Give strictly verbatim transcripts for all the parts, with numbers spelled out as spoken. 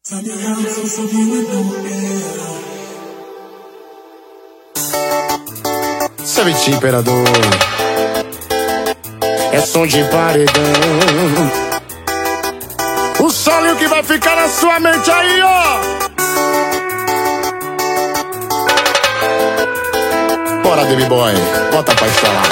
Savete Imperador, é som de paredão. O solinho que vai ficar na sua mente aí, ó. Bora, Baby Boy, bota pra instalar.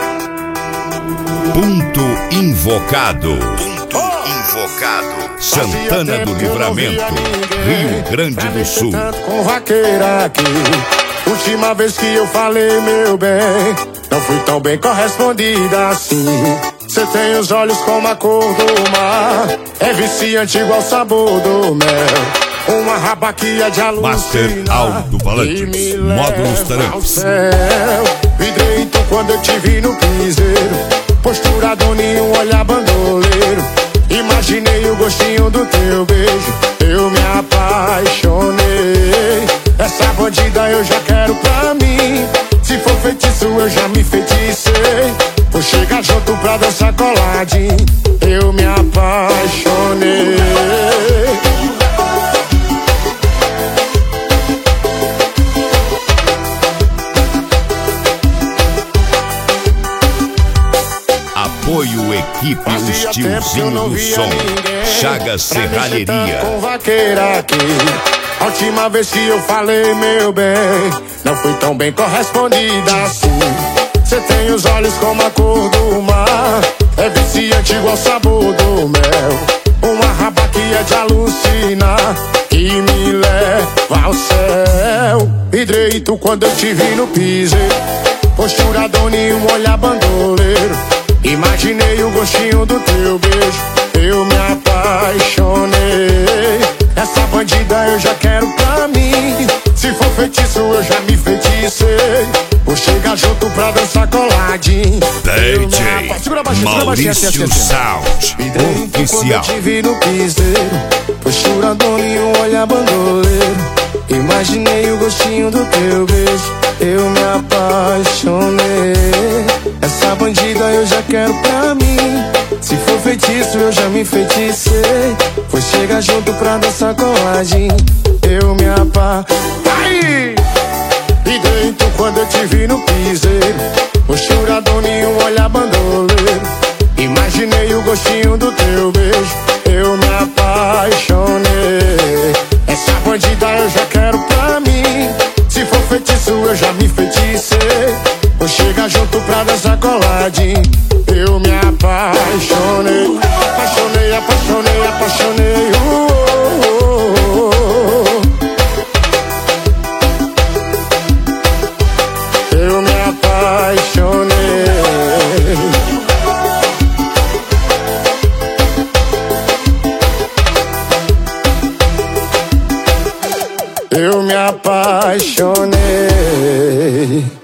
Ponto Invocado. Ponto oh! Invocado. Santana do Livramento, Rio Grande do Sul. Com vaqueira aqui. Última vez que eu falei, meu bem, não fui tão bem correspondida assim. Cê tem os olhos como a cor do mar, é viciante igual o sabor do mel. Uma rabaquia de alucinar, Master Aldo Valantes, módulos Taramps. Vidrei então quando eu te vi no piseiro, postura doninho, um olhar bandoleiro. Imaginei o gostinho do teu beijo, eu me apaixonei. Essa bandida eu já quero pra mim, se for feitiço eu já me feticei. Vou chegar junto pra dançar coladinho, eu me apaixonei. Apoio Equipe Os Tiozinho do Som, Chagas Serralheria. Com vaqueira aqui. A última vez que eu falei, meu bem, não fui tão bem correspondida assim. Cê tem os olhos como a cor do mar, é viciante igual o sabor do mel. Uma rabaquia de alucinar, que me leva ao céu. Hidreito quando eu te vi no piseiro, postura doninho, um olhar bandoleiro. Imaginei o gostinho do teu beijo, eu me apaixonei. Essa bandida eu já quero pra mim, se for feitiço eu já me feticei. Vou chegar junto pra dançar coladinho, D J Maurício Sound Oficial. Quando eu te vi no piseiro, postura doninho, um olhar bandoleiro. Imaginei o gostinho do teu beijo, eu me apaixonei. Essa bandida eu já quero pra mim, se for feitiço eu já me feticei. Vou chegar junto pra dançar coladinho, eu me apaixonei. E dentro quando eu te vi no piseiro, postura doninho, um olhar bandoleiro. Imaginei o gostinho do teu beijo, eu me apaixonei. Essa bandida eu já quero pra mim, se for feitiço eu já me feticei. Vou chegar junto pra dançar coladinho, eu me apaixonei. Apaixonei, apaixonei, apaixonei, uh, uh, uh, uh. Eu me apaixonei. Eu me apaixonei.